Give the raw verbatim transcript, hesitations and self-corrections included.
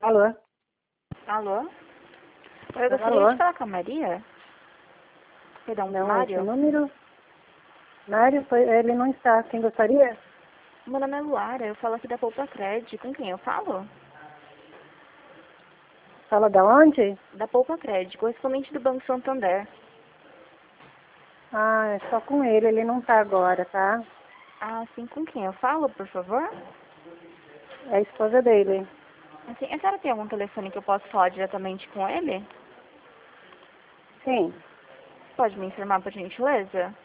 Alô? Alô? Eu gostaria Alô? de falar com a Maria. Perdão, Não, Mário. esse número? Mário, foi- ele não está. Quem gostaria? Meu nome é Luara, eu falo aqui da Poupa Cred. Com quem eu falo? Fala da onde? Da Poupa Cred, correspondente do Banco Santander. Ah, é só com ele, ele não está agora, tá? Ah, sim, com quem eu falo, por favor? É a esposa dele. Assim, a senhora tem algum telefone que eu possa falar diretamente com ele? Sim. Pode me informar, por gentileza?